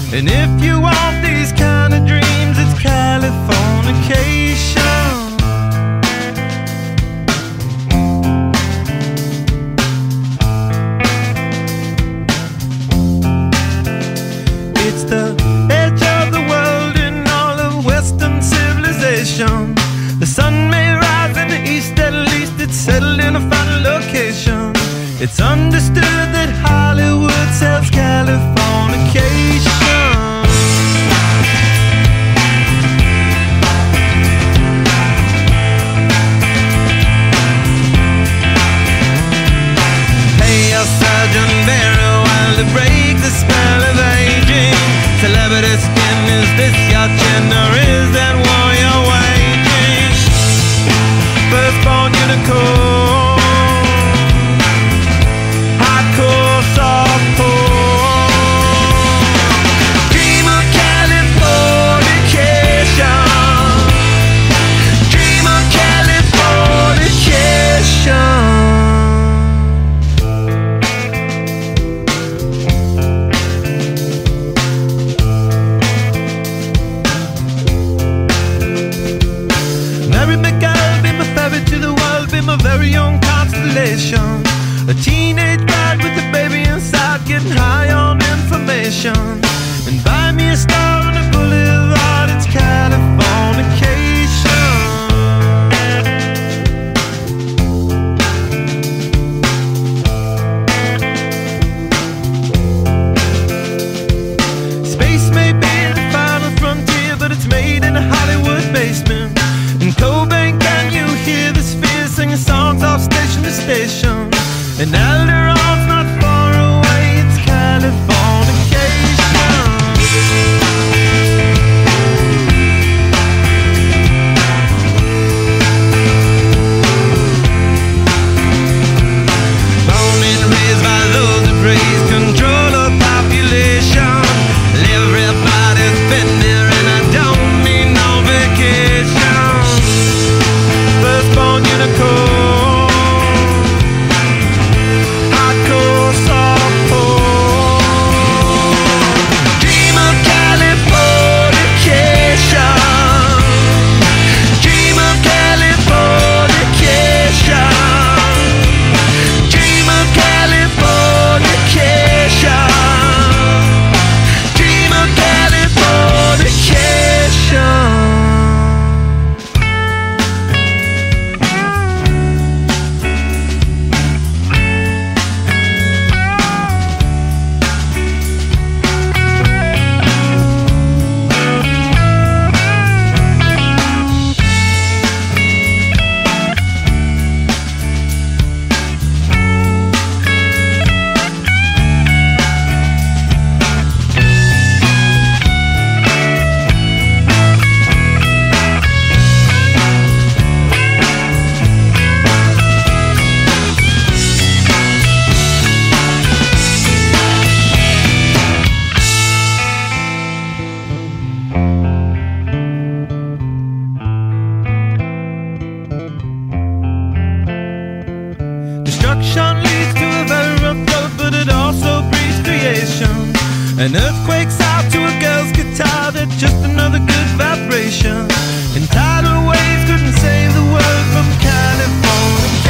And if you want these kind of dreams, it's Californication. It's the edge of the world in all of Western civilization. The sun may rise in the east, at least it's settled in a final location. It's understood that Hollywood sells Californication. Pay your surgeon very well to break the spell of aging. Celebrity skin, is this your chin or is that war you're waging? Firstborn unicorn, hardcore softcore. Dream of Californication. Dream of Californication. Mary McGill, be my ferry to the world, be my very own constellation. A teenage bride with a baby inside, getting high on information. And buy me a star on the boulevard, it's Californication. Space may be the final frontier, but it's made in a Hollywood basement. In Cobain, can you hear the sphere singing songs off station to station? And Alderon's not far away, it's Californication. Born and raised by those that praise control of population. Everybody's been there and I don't need no vacation. Firstborn unicorn, hardcore softcore. Dream of Californication. Dream of Californication. Dream of Californication. Dream of Californication. Destruction leads to a very rough road, but it also breeds creation. An earthquake's out to a girl's guitar, that's just another good vibration. And tidal waves couldn't save the world from California.